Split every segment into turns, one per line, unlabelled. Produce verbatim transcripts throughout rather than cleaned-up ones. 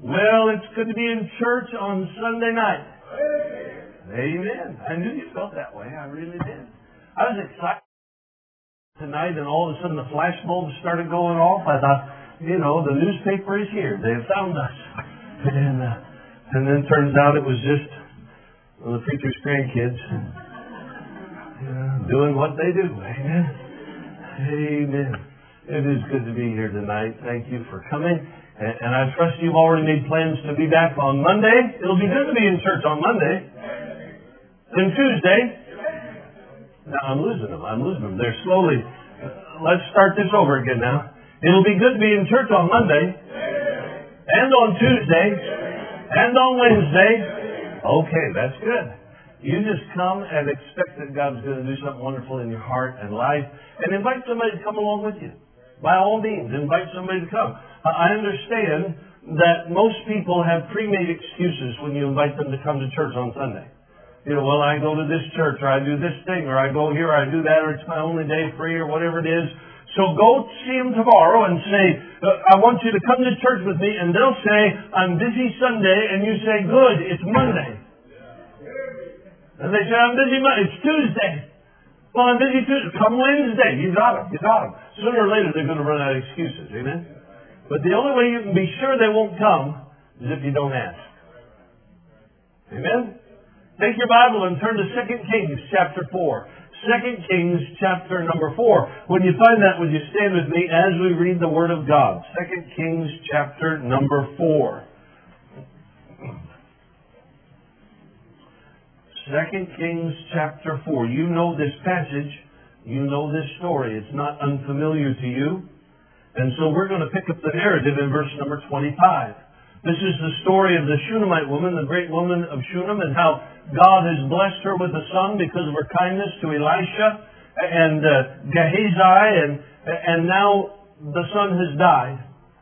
Well, it's good to be in church on Sunday night. Amen. I knew you felt that way. I really did. I was excited tonight, and all of a sudden the flash bulbs started going off. I thought, you know, the newspaper is here. They have found us. And, uh, and then turns out it was just well, the preacher's grandkids uh, doing what they do. Amen. Amen. It is good to be here tonight. Thank you for coming. And, and I trust you've already made plans to be back on Monday. It'll be good to be in church on Monday. Then Tuesday. Now I'm losing them. I'm losing them. They're slowly. Uh, let's start this over again now. It'll be good to be in church on Monday. And on Tuesday. And on Wednesday. Okay, that's good. You just come and expect that God's going to do something wonderful in your heart and life. And invite somebody to come along with you. By all means, invite somebody to come. I understand that most people have pre-made excuses when you invite them to come to church on Sunday. You know, well, I go to this church, or I do this thing, or I go here, or I do that, or it's my only day free, or whatever it is. So go see them tomorrow and say, I want you to come to church with me, and they'll say, I'm busy Sunday, and you say, good, it's Monday. And they say, I'm busy Monday, it's Tuesday. Well, I'm busy Tuesday. Come Wednesday. You got them. You got them. Sooner or later, they're going to run out of excuses. Amen? But the only way you can be sure they won't come is if you don't ask. Amen? Take your Bible and turn to Second Kings chapter four. Second Kings chapter number four. When you find that, would you stand with me as we read the Word of God? Second Kings chapter number four. Second Kings chapter four. You know this passage. You know this story. It's not unfamiliar to you. And so we're going to pick up the narrative in verse number twenty-five. This is the story of the Shunammite woman, the great woman of Shunem, and how God has blessed her with a son because of her kindness to Elisha and uh, Gehazi, and, and now the son has died.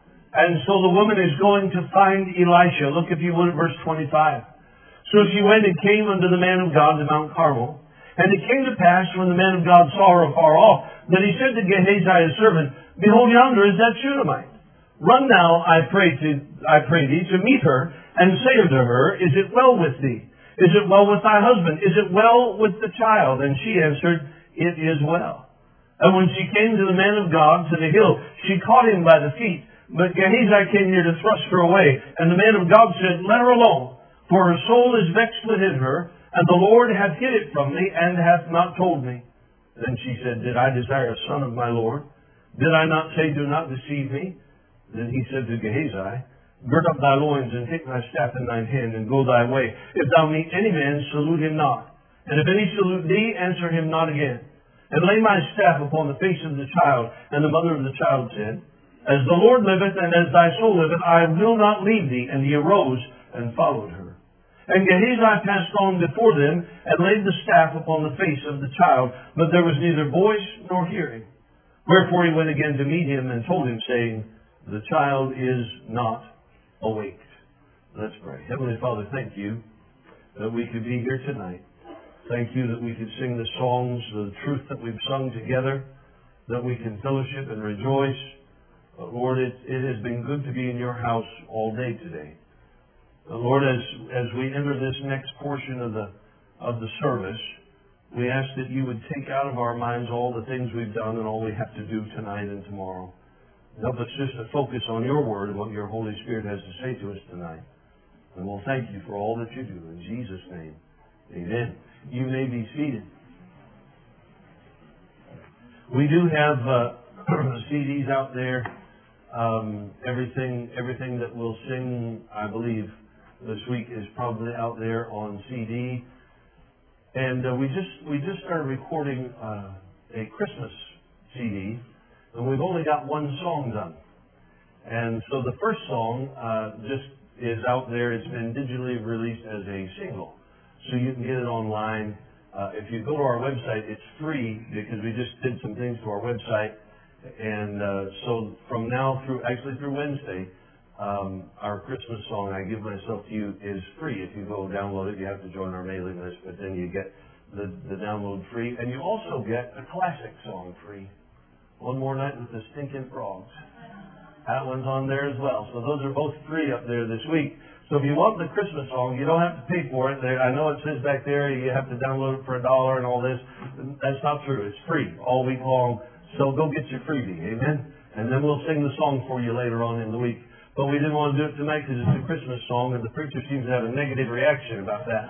And so the woman is going to find Elisha. Look, if you would, at verse twenty-five. So she went and came unto the man of God to Mount Carmel. And it came to pass, when the man of God saw her afar off, that he said to Gehazi his servant, Behold, yonder is that Shunammite. Run now, I pray to I pray thee, to meet her, and say unto her, Is it well with thee? Is it well with thy husband? Is it well with the child? And she answered, It is well. And when she came to the man of God, to the hill, she caught him by the feet. But Gehazi came near to thrust her away. And the man of God said, Let her alone. For her soul is vexed within her, and the Lord hath hid it from me, and hath not told me. Then she said, Did I desire a son of my Lord? Did I not say, Do not deceive me? Then he said to Gehazi, Gird up thy loins, and take thy staff in thine hand, and go thy way. If thou meet any man, salute him not. And if any salute thee, answer him not again. And lay my staff upon the face of the child. And the mother of the child said, As the Lord liveth, and as thy soul liveth, I will not leave thee. And he arose and followed her. And Gehazi passed on before them, and laid the staff upon the face of the child, but there was neither voice nor hearing. Wherefore he went again to meet him, and told him, saying, The child is not awaked. Let's pray. Heavenly Father, thank you that we could be here tonight. Thank you that we could sing the songs, the truth that we've sung together, that we can fellowship and rejoice. But Lord, it, it has been good to be in your house all day today. Lord, as as we enter this next portion of the of the service, we ask that you would take out of our minds all the things we've done and all we have to do tonight and tomorrow. Help us just to focus on your word and what your Holy Spirit has to say to us tonight. And we'll thank you for all that you do. In Jesus' name, amen. You may be seated. We do have uh, C Ds out there. Um, everything everything that we'll sing, I believe, this week is probably out there on C D, and uh, we just we just started recording uh, a Christmas C D, and we've only got one song done. And so the first song uh, just is out there. It's been digitally released as a single, so you can get it online. Uh, if you go to our website, it's free because we just did some things to our website, and uh, so from now through actually through Wednesday. Um, our Christmas song, I Give Myself to You, is free. If you go download it, you have to join our mailing list, but then you get the, the download free. And you also get a classic song free. One More Night with the Stinking Frogs. That one's on there as well. So those are both free up there this week. So if you want the Christmas song, you don't have to pay for it. I know it says back there you have to download it for a dollar and all this. That's not true. It's free all week long. So go get your freebie. Amen? And then we'll sing the song for you later on in the week. But we didn't want to do it tonight because it's a Christmas song and the preacher seems to have a negative reaction about that.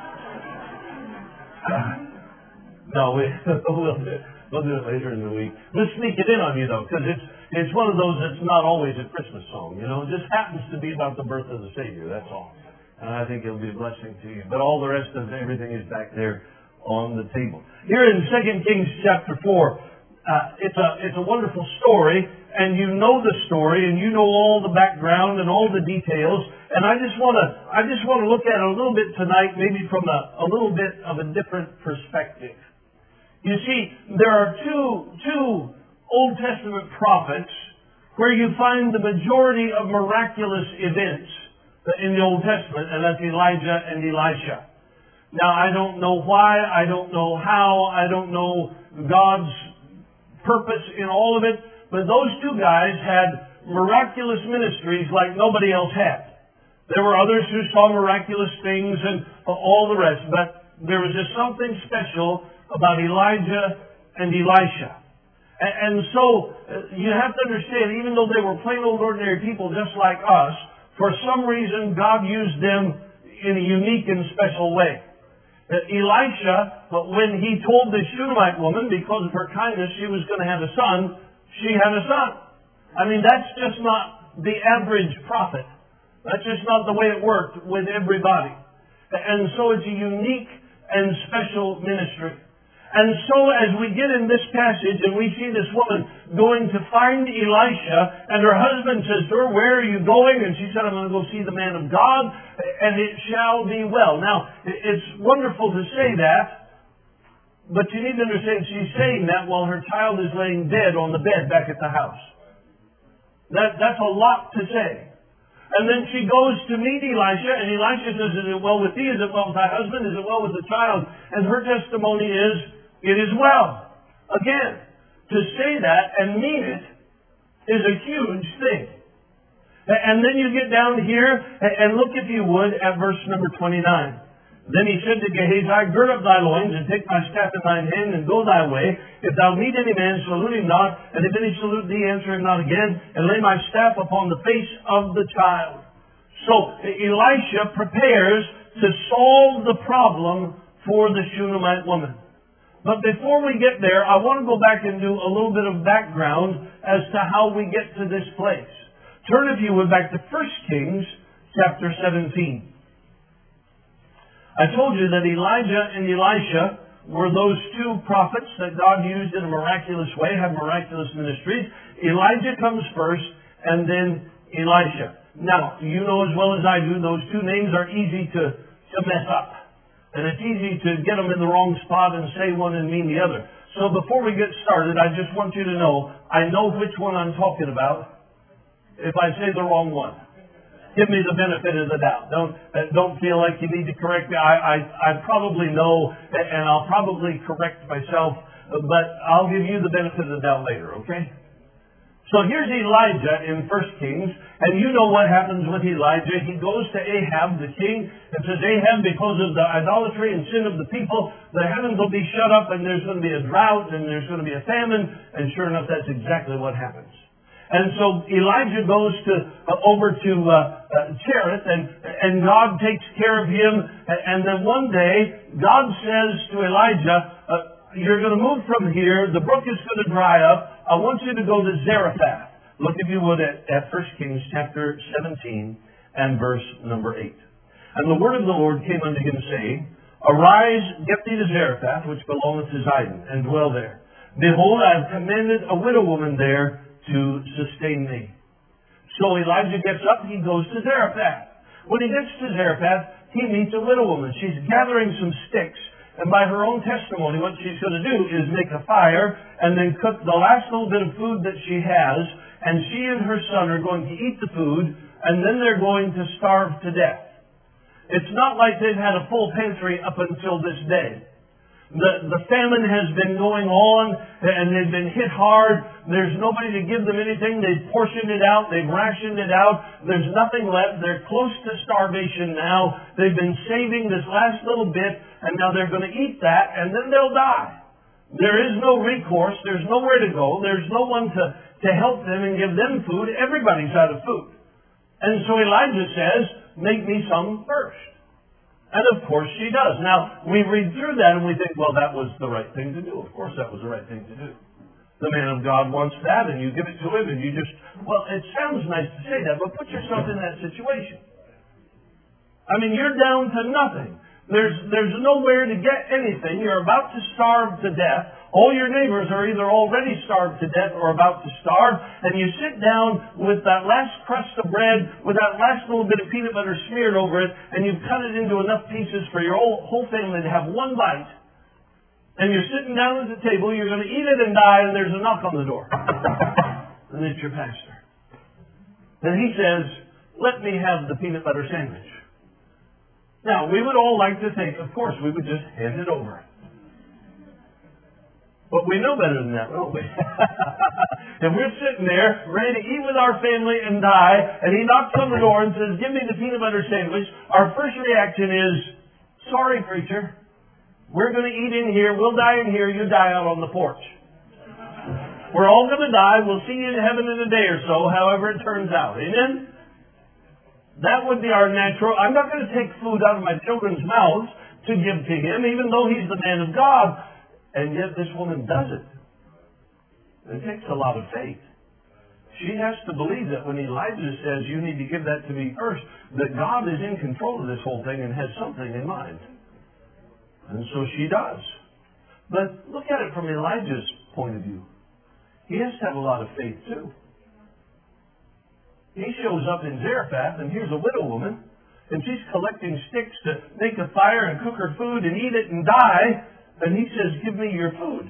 No, we, we'll, do it. we'll do it later in the week. We'll sneak it in on you though, because it's it's one of those that's not always a Christmas song. You know, it just happens to be about the birth of the Savior. That's all. And I think it'll be a blessing to you. But all the rest of everything is back there on the table. Here in Second Kings chapter four, uh, it's a it's a wonderful story, and you know the story, and you know all the background and all the details. And I just want to I just want to look at it a little bit tonight, maybe from a, a little bit of a different perspective. You see, there are two two Old Testament prophets where you find the majority of miraculous events in the Old Testament, and that's Elijah and Elisha. Now, I don't know why, I don't know how, I don't know God's purpose in all of it, but those two guys had miraculous ministries like nobody else had. There were others who saw miraculous things and all the rest, but there was just something special about Elijah and Elisha. And so you have to understand, even though they were plain old ordinary people just like us, for some reason God used them in a unique and special way. Elisha, when he told the Shunammite woman, because of her kindness, she was going to have a son, she had a son. I mean, that's just not the average prophet. That's just not the way it worked with everybody. And so it's a unique and special ministry. And so as we get in this passage and we see this woman going to find Elisha, and her husband says to her, "Where are you going?" And she said, "I'm going to go see the man of God, and it shall be well." Now, it's wonderful to say that, but you need to understand she's saying that while her child is laying dead on the bed back at the house. That, that's a lot to say. And then she goes to meet Elisha, and Elisha says, "Is it well with thee? Is it well with thy husband? Is it well with the child?" And her testimony is, "It is well." Again, to say that and mean it is a huge thing. And then you get down here and look, if you would, at verse number twenty-nine. "Then he said to Gehazi, Gird up thy loins, and take my staff in thine hand, and go thy way. If thou meet any man, salute him not, and if any salute thee, answer him not again, and lay my staff upon the face of the child." So Elisha prepares to solve the problem for the Shunammite woman. But before we get there, I want to go back and do a little bit of background as to how we get to this place. Turn, if you would, back to First Kings chapter seventeen. I told you that Elijah and Elisha were those two prophets that God used in a miraculous way, had miraculous ministries. Elijah comes first, and then Elisha. Now, you know as well as I do, those two names are easy to, to mess up. And it's easy to get them in the wrong spot and say one and mean the other. So before we get started, I just want you to know, I know which one I'm talking about if I say the wrong one. Give me the benefit of the doubt. Don't uh, don't feel like you need to correct me. I, I, I probably know, and I'll probably correct myself, but I'll give you the benefit of the doubt later, okay? So here's Elijah in First Kings, and you know what happens with Elijah. He goes to Ahab, the king, and says, "Ahab, because of the idolatry and sin of the people, the heavens will be shut up, and there's going to be a drought, and there's going to be a famine." And sure enough, that's exactly what happens. And so Elijah goes to uh, over to uh, uh, Cherith, and and God takes care of him. And then one day, God says to Elijah, uh, "You're going to move from here. The brook is going to dry up. I want you to go to Zarephath." Look, if you would, at, at First Kings chapter seventeen and verse number eight. "And the word of the Lord came unto him, saying, Arise, get thee to Zarephath, which belongeth to Zidon, and dwell there. Behold, I have commanded a widow woman there to sustain thee." So Elijah gets up, he goes to Zarephath. When he gets to Zarephath, he meets a widow woman. She's gathering some sticks. And by her own testimony, what she's going to do is make a fire and then cook the last little bit of food that she has. And she and her son are going to eat the food, and then they're going to starve to death. It's not like they've had a full pantry up until this day. The, the famine has been going on, and they've been hit hard. There's nobody to give them anything. They've portioned it out. They've rationed it out. There's nothing left. They're close to starvation now. They've been saving this last little bit, and now they're going to eat that, and then they'll die. There is no recourse. There's nowhere to go. There's no one to, to help them and give them food. Everybody's out of food. And so Elijah says, make me some first. And of course she does. Now, we read through that and we think, well, that was the right thing to do. Of course that was the right thing to do. The man of God wants that, and you give it to him, and you just, well, it sounds nice to say that, but put yourself in that situation. I mean, you're down to nothing. There's, there's nowhere to get anything. You're about to starve to death. All your neighbors are either already starved to death or about to starve, and you sit down with that last crust of bread, with that last little bit of peanut butter smeared over it, and you've cut it into enough pieces for your whole, whole family to have one bite. And you're sitting down at the table, you're going to eat it and die, and there's a knock on the door. And it's your pastor. And he says, let me have the peanut butter sandwich. Now, we would all like to think, of course, we would just hand it over. But we know better than that, don't we? If we're sitting there, ready to eat with our family and die, and he knocks on the door and says, give me the peanut butter sandwich, our first reaction is, sorry, preacher, we're going to eat in here, we'll die in here, you die out on the porch. We're all going to die, we'll see you in heaven in a day or so, however it turns out. Amen? That would be our natural. I'm not going to take food out of my children's mouths to give to him, even though he's the man of God. And yet this woman does it. It takes a lot of faith. She has to believe that when Elijah says, you need to give that to me first, that God is in control of this whole thing and has something in mind. And so she does. But look at it from Elijah's point of view. He has to have a lot of faith too. He shows up in Zarephath, and here's a widow woman, and she's collecting sticks to make a fire and cook her food and eat it and die. And he says, give me your food.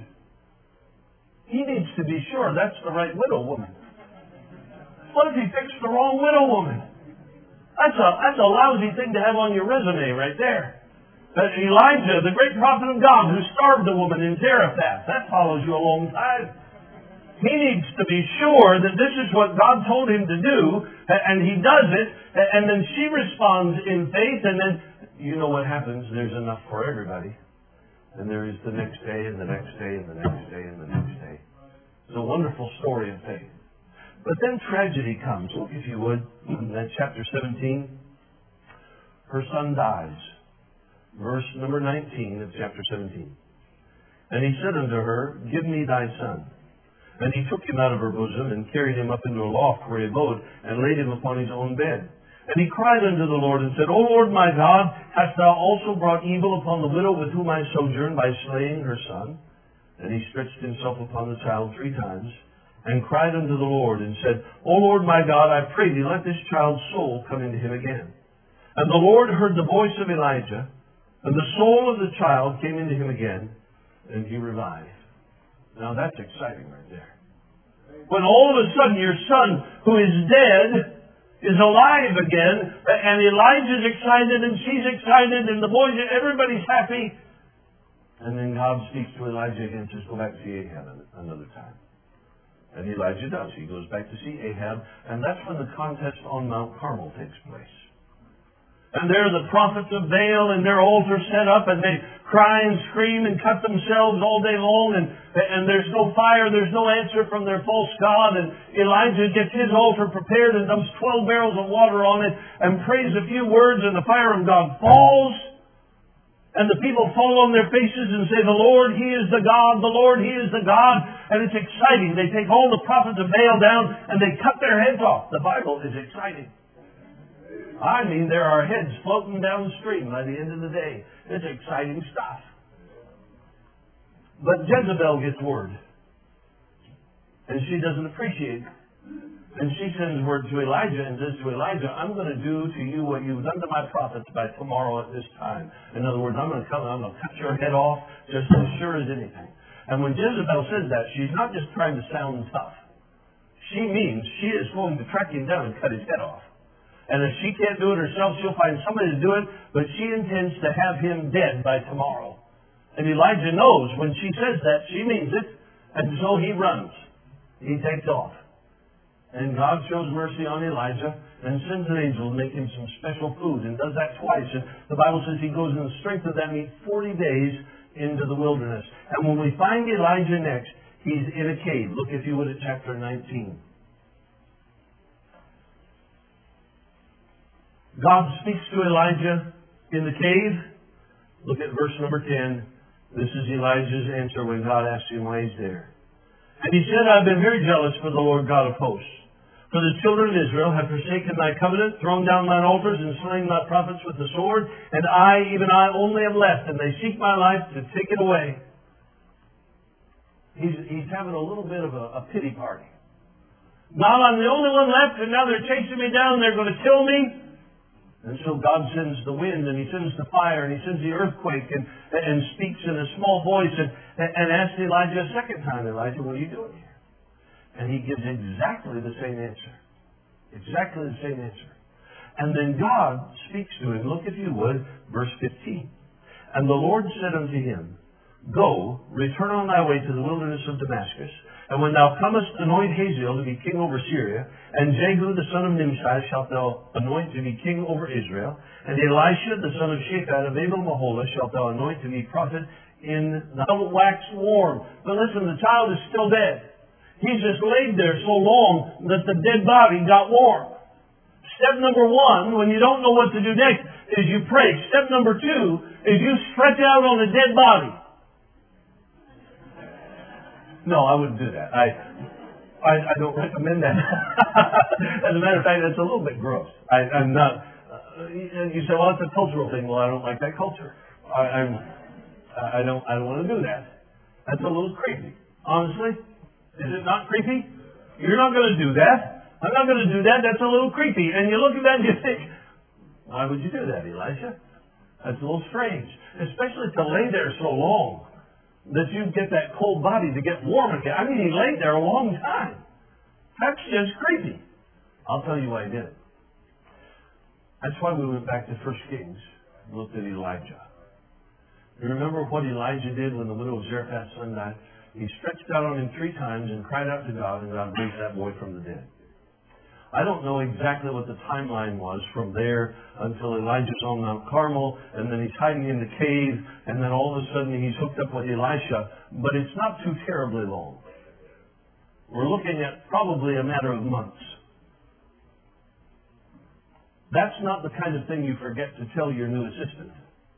He needs to be sure that's the right widow woman. What if he picks the wrong widow woman? That's a, that's a lousy thing to have on your resume right there. But Elijah, the great prophet of God, who starved a woman in Zarephath, that follows you a long time. He needs to be sure that this is what God told him to do, and he does it, and then she responds in faith, and then, you know what happens, there's enough for everybody. And there is the next day, and the next day, and the next day, and the next day. It's a wonderful story of faith. But then tragedy comes. Look, if you would, at chapter seventeen. Her son dies. Verse number nineteen of chapter seventeen. And he said unto her, give me thy son. And he took him out of her bosom, and carried him up into a loft where he abode, and laid him upon his own bed. And he cried unto the Lord, and said, O Lord my God, hast thou also brought evil upon the widow with whom I sojourn, by slaying her son? And he stretched himself upon the child three times, and cried unto the Lord, and said, O Lord my God, I pray thee, let this child's soul come into him again. And the Lord heard the voice of Elijah, and the soul of the child came into him again, and he revived. Now that's exciting right there. When all of a sudden your son, who is dead, is alive again, and Elijah's excited, and she's excited, and the boys, everybody's happy. And then God speaks to Elijah again and says, go back to see Ahab another time. And Elijah does. He goes back to see Ahab, and that's when the contest on Mount Carmel takes place. And there are the prophets of Baal, and their altars set up, and they cry and scream and cut themselves all day long, and, and there's no fire, there's no answer from their false god, and Elijah gets his altar prepared and dumps twelve barrels of water on it, and prays a few words, and the fire of God falls, and the people fall on their faces and say, the Lord, He is the God, the Lord, He is the God, and it's exciting. They take all the prophets of Baal down, and they cut their heads off. The Bible is exciting. I mean, there are heads floating downstream by the end of the day. It's exciting stuff. But Jezebel gets word. And she doesn't appreciate it. And she sends word to Elijah and says to Elijah, I'm going to do to you what you've done to my prophets by tomorrow at this time. In other words, I'm going to come and I'm going to cut your head off just as sure as anything. And when Jezebel says that, she's not just trying to sound tough. She means she is going to track him down and cut his head off. And if she can't do it herself, she'll find somebody to do it, but she intends to have him dead by tomorrow. And Elijah knows when she says that, she means it. And so he runs. He takes off. And God shows mercy on Elijah and sends an angel to make him some special food, and does that twice. And the Bible says he goes in the strength of that meat forty days into the wilderness. And when we find Elijah next, he's in a cave. Look, if you would, at chapter nineteen. God speaks to Elijah in the cave. Look at verse number ten. This is Elijah's answer when God asks him why he's there. And he said, I've been very jealous for the Lord God of hosts. For the children of Israel have forsaken thy covenant, thrown down thine altars, and slain thy prophets with the sword. And I, even I, only am left, and they seek my life to take it away. He's, he's having a little bit of a, a pity party. God, I'm the only one left, and now they're chasing me down, they're going to kill me. And so God sends the wind, and He sends the fire, and He sends the earthquake, and, and speaks in a small voice, and, and asks Elijah a second time, Elijah, what are you doing here? And he gives exactly the same answer. Exactly the same answer. And then God speaks to him. Look, if you would, verse fifteen. And the Lord said unto him, Go, return on thy way to the wilderness of Damascus, and when thou comest, anoint Hazael to be king over Syria, and Jehu the son of Nimshi shalt thou anoint to be king over Israel, and Elisha the son of Shaphat of Abel-Meholah shalt thou anoint to be prophet in the wax warm. But listen, the child is still dead. He's just laid there so long that the dead body got warm. Step number one, when you don't know what to do next, is you pray. Step number two is you stretch out on a dead body. No, I wouldn't do that. I I, I don't recommend that. As a matter of fact, that's a little bit gross. I, I'm not. Uh, you say, well, it's a cultural thing. Well, I don't like that culture. I, I'm. I don't. I don't want to do that. That's a little creepy, honestly. Is it not creepy? You're not going to do that. I'm not going to do that. That's a little creepy. And you look at that and you think, why would you do that, Elijah? That's a little strange. Especially to lay there so long that you get that cold body to get warm again. I mean, he laid there a long time. That's just creepy. I'll tell you why he did it. That's why we went back to First Kings and looked at Elijah. You remember what Elijah did when the widow of Zarephath's son died? He stretched out on him three times and cried out to God, and God raised that boy from the dead. I don't know exactly what the timeline was from there until Elijah's on Mount Carmel, and then he's hiding in the cave, and then all of a sudden he's hooked up with Elisha. But it's not too terribly long. We're looking at probably a matter of months. That's not the kind of thing you forget to tell your new assistant.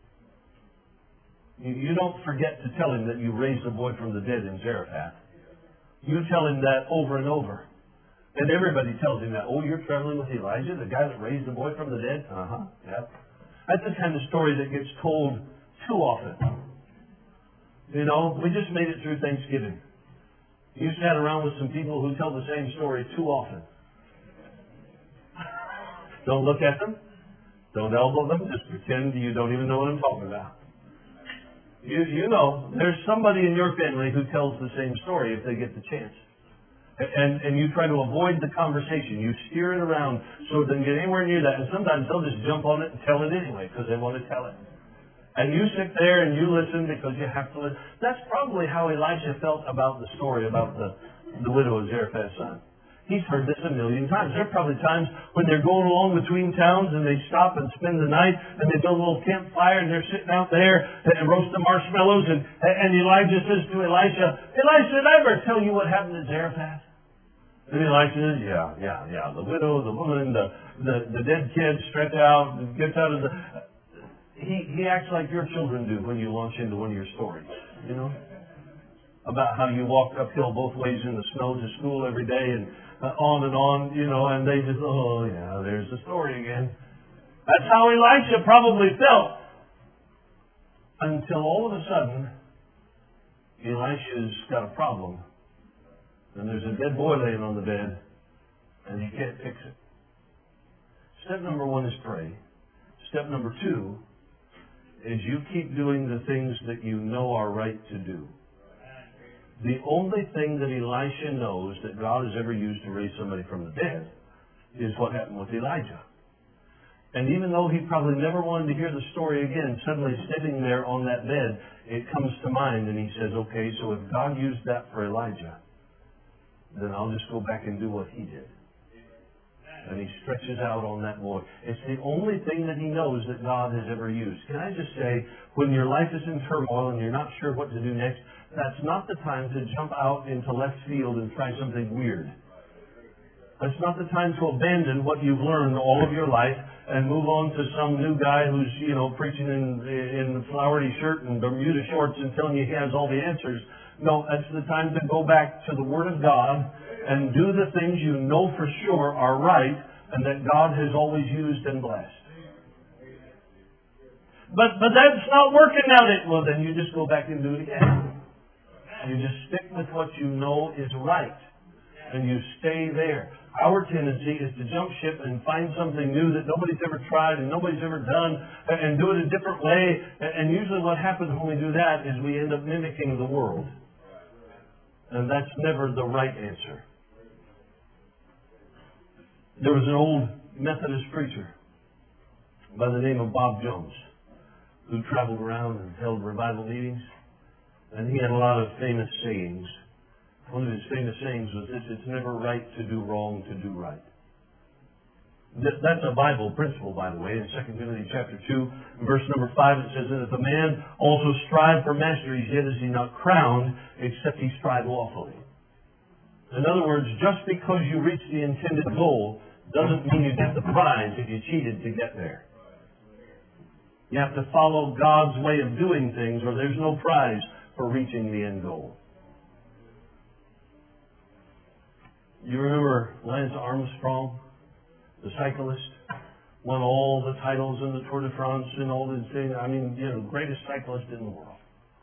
You don't forget to tell him that you raised the boy from the dead in Zarephath. You tell him that over and over. And everybody tells him that. Oh, you're traveling with Elijah, the guy that raised the boy from the dead? Uh-huh, yeah. That's the kind of story that gets told too often. You know, we just made it through Thanksgiving. You sat around with some people who tell the same story too often. Don't look at them. Don't elbow them. Just pretend you don't even know what I'm talking about. You, you know, there's somebody in your family who tells the same story if they get the chance. And, and you try to avoid the conversation. You steer it around so it doesn't get anywhere near that. And sometimes they'll just jump on it and tell it anyway because they want to tell it. And you sit there and you listen because you have to listen. That's probably how Elisha felt about the story about the, the widow of Zarephath's son. He's heard this a million times. There are probably times when they're going along between towns and they stop and spend the night and they build a little campfire and they're sitting out there and roasting marshmallows and, and Elijah says to Elisha, Elisha, did I ever tell you what happened at Zarephath? And Elisha says, yeah, yeah, yeah. The widow, the woman, the, the, the dead kid stretched out, gets out of the... He, he acts like your children do when you launch into one of your stories, you know? About how you walked uphill both ways in the snow to school every day and uh, on and on, you know, and they just, oh, yeah, there's the story again. That's how Elisha probably felt. Until all of a sudden, Elisha's got a problem. And there's a dead boy laying on the bed, and he can't fix it. Step number one is pray. Step number two is you keep doing the things that you know are right to do. The only thing that Elisha knows that God has ever used to raise somebody from the dead is what happened with Elijah. And even though he probably never wanted to hear the story again, suddenly sitting there on that bed, it comes to mind and he says, okay, so if God used that for Elijah, then I'll just go back and do what he did. And he stretches out on that boy. It's the only thing that he knows that God has ever used. Can I just say, when your life is in turmoil and you're not sure what to do next, that's not the time to jump out into left field and try something weird. That's not the time to abandon what you've learned all of your life and move on to some new guy who's, you know, preaching in, in a flowery shirt and Bermuda shorts and telling you he has all the answers. No, that's the time to go back to the Word of God and do the things you know for sure are right and that God has always used and blessed. But but that's not working out. It well, then you just go back and do it again. You just stick with what you know is right, and you stay there. Our tendency is to jump ship and find something new that nobody's ever tried and nobody's ever done, and do it a different way. And usually, what happens when we do that is we end up mimicking the world, and that's never the right answer. There was an old Methodist preacher by the name of Bob Jones who traveled around and held revival meetings, and he had a lot of famous sayings. One of his famous sayings was this: it's never right to do wrong to do right. That's a Bible principle, by the way. In Second Timothy chapter two, verse number five, it says, and if a man also strive for masteries, yet is he not crowned, except he strive lawfully. In other words, just because you reach the intended goal doesn't mean you get the prize if you cheated to get there. You have to follow God's way of doing things, or there's no prize for reaching the end goal. You remember Lance Armstrong, the cyclist, won all the titles in the Tour de France and all these things. I mean, you know, greatest cyclist in the world.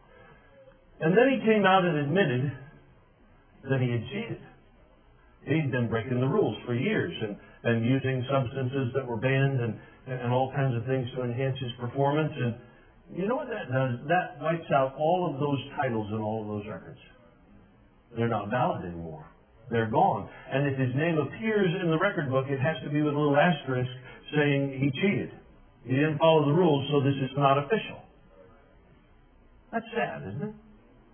And then he came out and admitted that he had cheated. He'd been breaking the rules for years and, and using substances that were banned and, and all kinds of things to enhance his performance. And you know what that does? That wipes out all of those titles and all of those records. They're not valid anymore. They're gone. And if his name appears in the record book, it has to be with a little asterisk saying he cheated. He didn't follow the rules, so this is not official. That's sad, isn't it?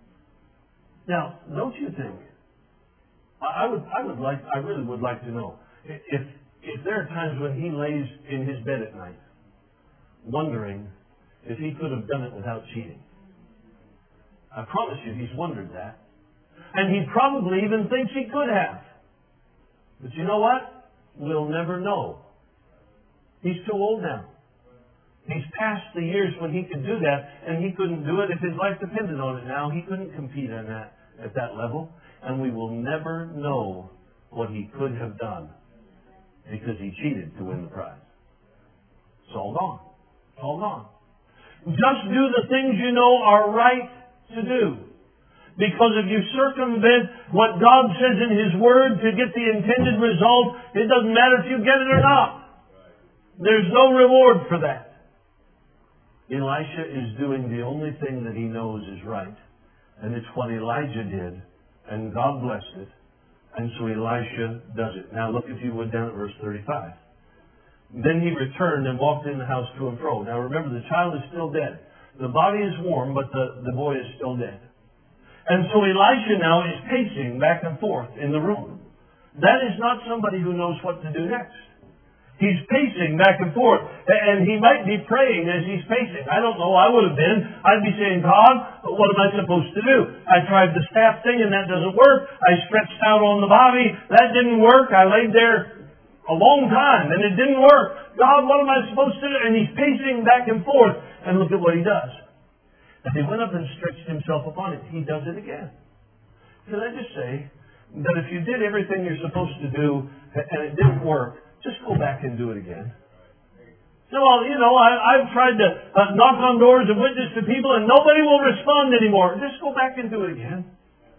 Now, don't you think? I would, I would like, I really would like to know if, if there are times when he lays in his bed at night, wondering if he could have done it without cheating. I promise you, he's wondered that. And he probably even thinks he could have. But you know what? We'll never know. He's too old now. He's past the years when he could do that, and he couldn't do it if his life depended on it now. He couldn't compete on that at that level. And we will never know what he could have done because he cheated to win the prize. It's all gone. It's all gone. Just do the things you know are right to do. Because if you circumvent what God says in His Word to get the intended result, it doesn't matter if you get it or not. There's no reward for that. Elisha is doing the only thing that he knows is right. And it's what Elijah did. And God blessed it. And so Elisha does it. Now look, if you would, down at verse thirty-five. Then he returned and walked in the house to and fro. Now remember, the child is still dead. The body is warm, but the, the boy is still dead. And so Elisha now is pacing back and forth in the room. That is not somebody who knows what to do next. He's pacing back and forth. And he might be praying as he's pacing. I don't know. I would have been. I'd be saying, God, what am I supposed to do? I tried the staff thing and that doesn't work. I stretched out on the body. That didn't work. I laid there a long time and it didn't work. God, what am I supposed to do? And he's pacing back and forth. And look at what he does. And he went up and stretched himself upon it. He does it again. Can I just say that if you did everything you're supposed to do and it didn't work, just go back and do it again. So, well, you know, I, I've tried to uh, knock on doors and witness to people and nobody will respond anymore. Just go back and do it again.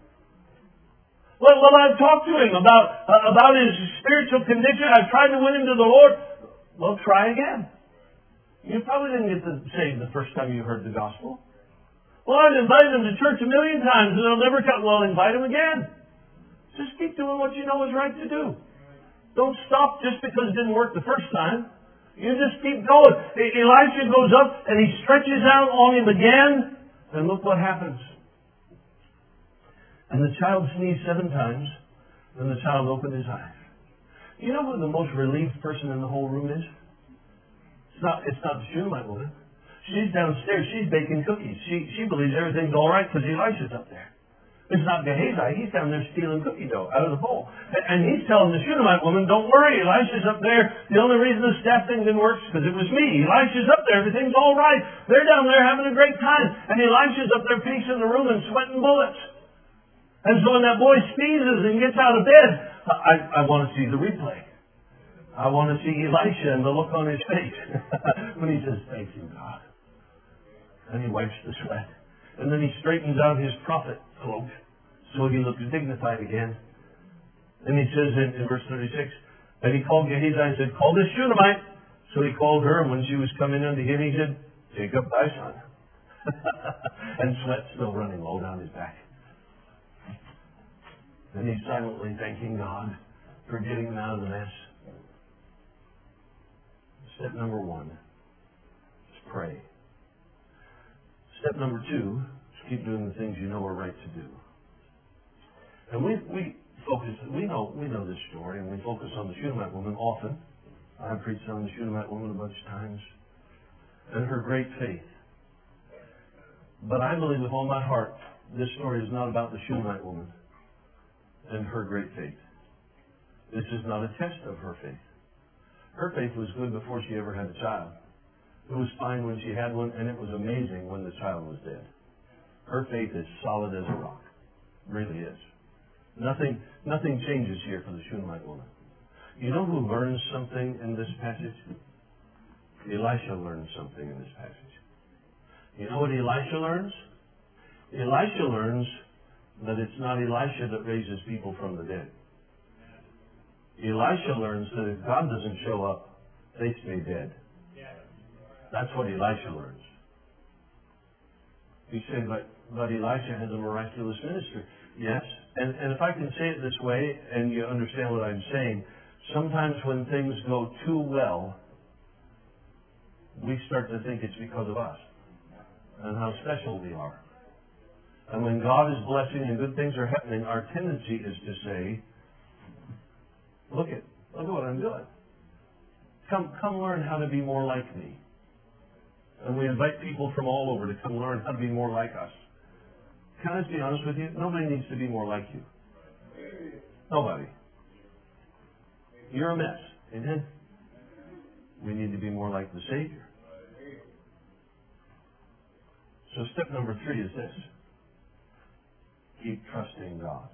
Well, well I've talked to him about, uh, about his spiritual condition. I've tried to win him to the Lord. Well, try again. You probably didn't get saved the first time you heard the gospel. Well, I've invited him to church a million times and they'll never come. Well, invite him again. Just keep doing what you know is right to do. Don't stop just because it didn't work the first time. You just keep going. E- Elisha goes up and he stretches out on him again. And look what happens. And the child sneezed seven times. And the child opened his eyes. You know who the most relieved person in the whole room is? It's not, it's not the Shunammite woman. She's downstairs. She's baking cookies. She, she believes everything's all right because Elisha's up there. It's not Gehazi. He's down there stealing cookie dough out of the bowl. And, and he's telling the Shunammite woman, don't worry, Elisha's up there. The only reason the staff thing didn't work is because it was me. Elisha's up there. Everything's all right. They're down there having a great time. And Elisha's up there pacing the room and sweating bullets. And so when that boy sneezes and gets out of bed, I, I want to see the replay. I want to see Elisha and the look on his face when he says, thank you, God. And he wipes the sweat. And then he straightens out his prophet cloak so he looks dignified again. And he says in, in verse thirty-six, and he called Gehazi and said, call this Shunammite. So he called her, and when she was coming unto him, he said, take up thy son. And sweat still running all down his back. And he's silently thanking God for getting him out of the mess. Step number one is pray. Step number two is keep doing the things you know are right to do. And we we focus we know we know this story, and we focus on the Shunammite woman often. I've preached on the Shunammite woman a bunch of times, and her great faith. But I believe with all my heart, this story is not about the Shunammite woman and her great faith. This is not a test of her faith. Her faith was good before she ever had a child. It was fine when she had one, and it was amazing when the child was dead. Her faith is solid as a rock. It really is. Nothing, nothing changes here for the Shunammite woman. You know who learns something in this passage? Elisha learns something in this passage. You know what Elisha learns? Elisha learns that it's not Elisha that raises people from the dead. Elisha learns that if God doesn't show up, they stay dead. That's what Elisha learns. You say, but, but Elisha has a miraculous ministry. Yes, and, and if I can say it this way, and you understand what I'm saying, sometimes when things go too well, we start to think it's because of us and how special we are. And when God is blessing and good things are happening, our tendency is to say, look at, look at what I'm doing. Come, come learn how to be more like me. And we invite people from all over to come learn how to be more like us. Can I just be honest with you? Nobody needs to be more like you. Nobody. You're a mess. Amen? We need to be more like the Savior. So step number three is this. Keep trusting God.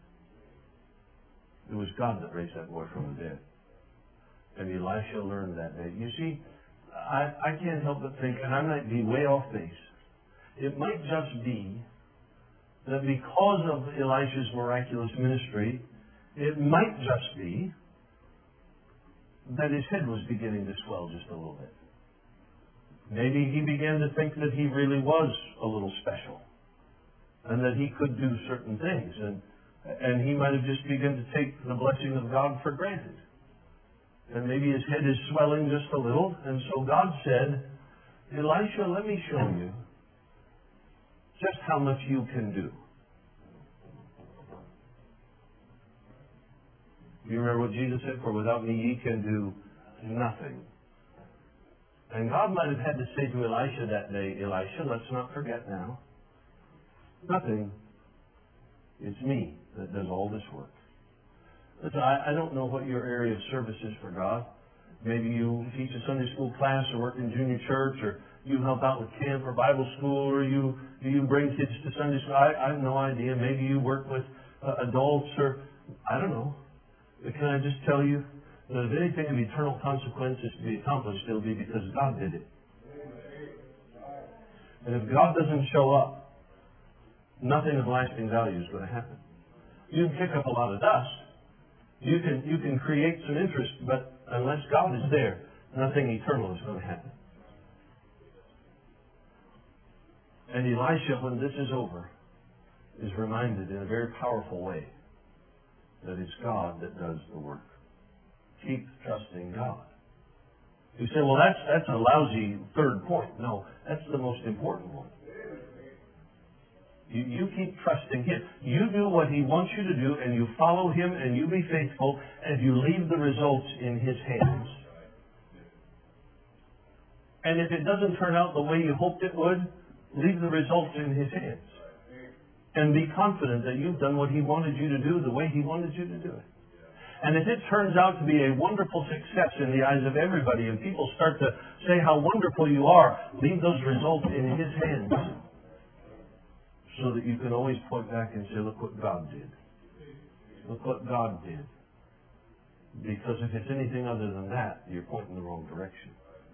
It was God that raised that boy from the dead. And Elisha learned that day. You see, I, I can't help but think, and I might be way off base, it might just be that because of Elisha's miraculous ministry, it might just be that his head was beginning to swell just a little bit. Maybe he began to think that he really was a little special and that he could do certain things, and, and he might have just begun to take the blessing of God for granted. And maybe his head is swelling just a little. And so God said, Elisha, let me show you just how much you can do. You remember what Jesus said? For without me ye can do nothing. And God might have had to say to Elisha that day, Elisha, let's not forget now, nothing. It's me that does all this work. Listen, I, I don't know what your area of service is for God. Maybe you teach a Sunday school class or work in junior church, or you help out with camp or Bible school, or you you bring kids to Sunday school. I, I have no idea. Maybe you work with uh, adults, or I don't know. But can I just tell you that if anything of eternal consequence is to be accomplished, it'll be because God did it. And if God doesn't show up, nothing of lasting value is going to happen. You can kick up a lot of dust. You can you can create some interest, but unless God is there, nothing eternal is going to happen. And Elisha, when this is over, is reminded in a very powerful way that it's God that does the work. Keep trusting God. You say, well, that's, that's a lousy third point. No, that's the most important one. You, you keep trusting Him. You do what He wants you to do, and you follow Him, and you be faithful, and you leave the results in His hands. And if it doesn't turn out the way you hoped it would, leave the results in His hands. And be confident that you've done what He wanted you to do the way He wanted you to do it. And if it turns out to be a wonderful success in the eyes of everybody, and people start to say how wonderful you are, leave those results in His hands. So that you can always point back and say, look what God did. Look what God did. Because if it's anything other than that, you're pointing the wrong direction.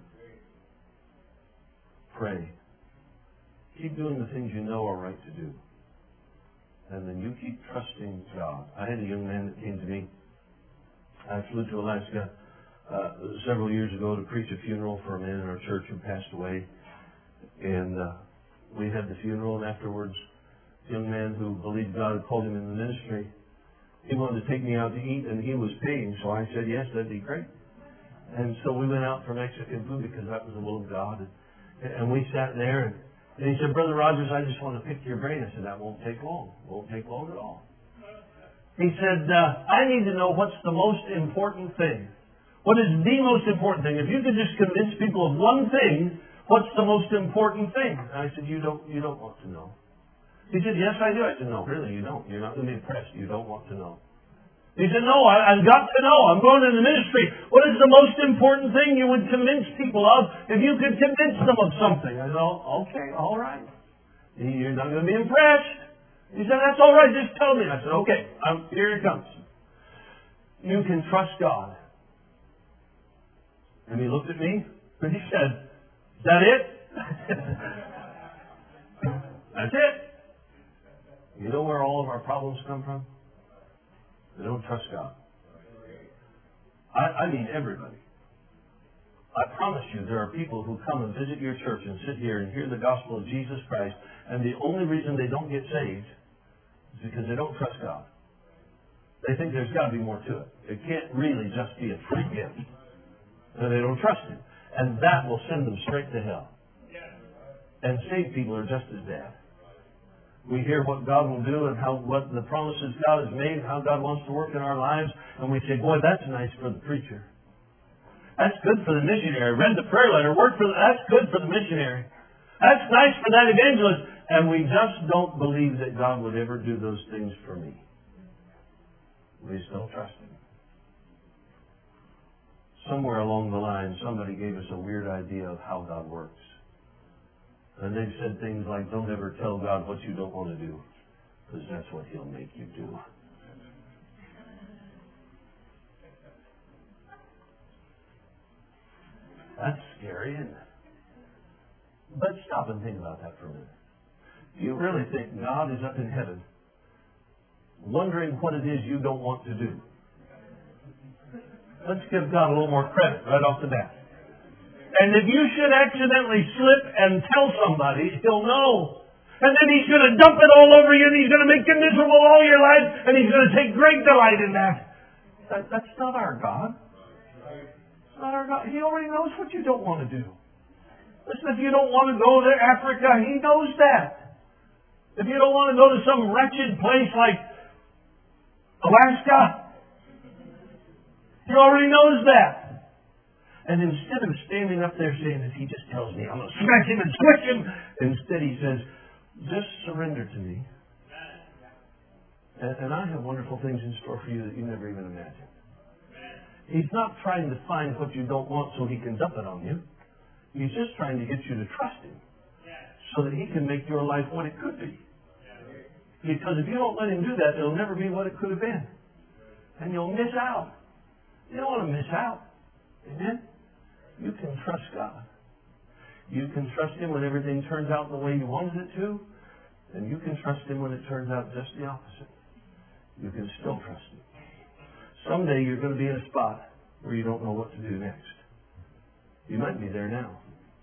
Pray. Keep doing the things you know are right to do. And then you keep trusting God. I had a young man that came to me. I flew to Alaska uh, several years ago to preach a funeral for a man in our church who passed away. And uh, we had the funeral, and afterwards, a young man who believed God had called him in the ministry, he wanted to take me out to eat, and he was paying. So I said, yes, that'd be great. And so we went out for Mexican food because that was the will of God. And, and we sat there, and, and he said, Brother Rogers, I just want to pick your brain. I said, that won't take long. Won't take long at all. He said, uh, I need to know what's the most important thing. What is the most important thing? If you could just convince people of one thing, what's the most important thing? And I said, you don't, you don't want to know. He said, yes, I do. I said, no, really, you don't. You're not going to be impressed. You don't want to know. He said, no, I, I've got to know. I'm going into the ministry. What is the most important thing you would convince people of if you could convince them of something? I said, oh, okay, all right. You're not going to be impressed. He said, that's all right. Just tell me. I said, okay, I'm, here it comes. You can trust God. And he looked at me, and he said, is that it? That's it. You know where all of our problems come from? They don't trust God. I, I mean everybody. I promise you there are people who come and visit your church and sit here and hear the gospel of Jesus Christ, and the only reason they don't get saved is because they don't trust God. They think there's got to be more to it. It can't really just be a free gift. And they don't trust Him. And that will send them straight to hell. And saved people are just as bad. We hear what God will do and how what the promises God has made, how God wants to work in our lives, and we say, boy, that's nice for the preacher. That's good for the missionary. Read the prayer letter, worked for the, that's good for the missionary. That's nice for that evangelist. And we just don't believe that God would ever do those things for me. We just don't trust Him. Somewhere along the line, somebody gave us a weird idea of how God works. And they've said things like, don't ever tell God what you don't want to do, because that's what He'll make you do. That's scary, isn't it? But stop and think about that for a minute. Do you really think God is up in heaven wondering what it is you don't want to do? Let's give God a little more credit right off the bat. And if you should accidentally slip and tell somebody, He'll know. And then He's going to dump it all over you, and He's going to make you miserable all your life, and He's going to take great delight in that. that that's not our God. It's not our God. He already knows what you don't want to do. Listen, if you don't want to go to Africa, He knows that. If you don't want to go to some wretched place like Alaska, He already knows that. And instead of standing up there saying, if He just tells me, I'm going to smack him and squish him, instead He says, just surrender to me. And, and I have wonderful things in store for you that you never even imagined. He's not trying to find what you don't want so He can dump it on you. He's just trying to get you to trust Him so that He can make your life what it could be. Because if you don't let Him do that, it'll never be what it could have been. And you'll miss out. You don't want to miss out. Amen? You can trust God. You can trust Him when everything turns out the way you wanted it to, and you can trust Him when it turns out just the opposite. You can still trust Him. Someday you're going to be in a spot where you don't know what to do next. You might be there now.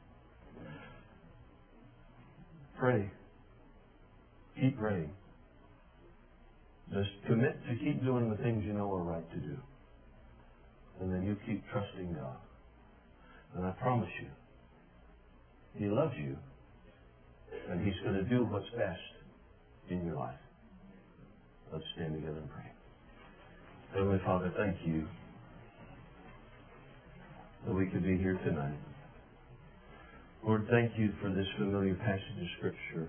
Pray. Keep praying. Just commit to keep doing the things you know are right to do. And then you keep trusting God. And I promise you, He loves you, and He's going to do what's best in your life. Let's stand together and pray. Heavenly Father, thank you that we could be here tonight. Lord, thank you for this familiar passage of Scripture.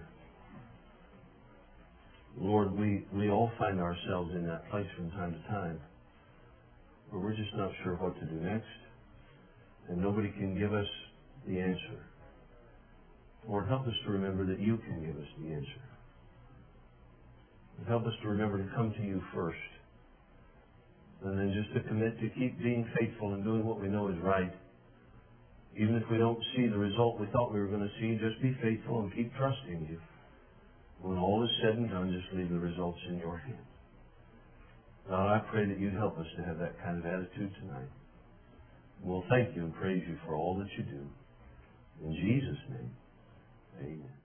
Lord, we, we all find ourselves in that place from time to time where we're just not sure what to do next, and nobody can give us the answer. Lord, help us to remember that you can give us the answer. And help us to remember to come to you first, and then just to commit to keep being faithful and doing what we know is right. Even if we don't see the result we thought we were going to see, just be faithful and keep trusting you. When all is said and done, just leave the results in your hands. God, I pray that you'd help us to have that kind of attitude tonight. We'll thank you and praise you for all that you do. In Jesus' name, amen.